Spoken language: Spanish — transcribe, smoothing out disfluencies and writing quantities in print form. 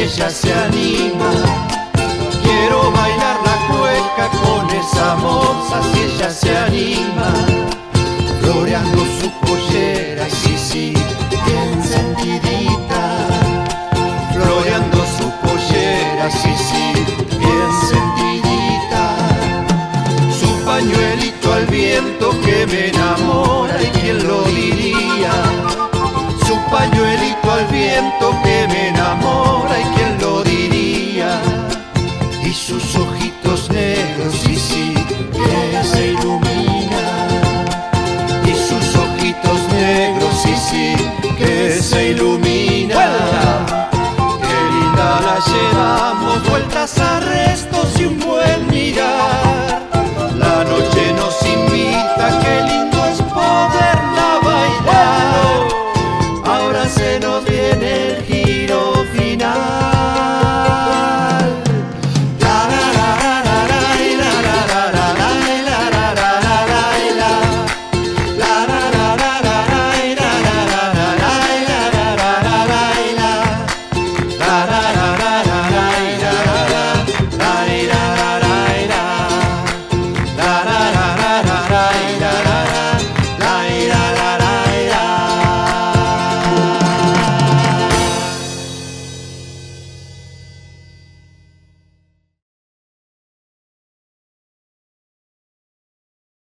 ella se anima. Quiero bailar la cueca con esa moza si ella se anima. Floreando su pollera, y sí, sí, bien sentidita. Floreando su pollera, sí, sí, bien sentidita. Su pañuelito al viento que me enamora, y quién lo diría. Su pañuelito al viento que me enamora, y quién lo diría. Y sus ojitos negros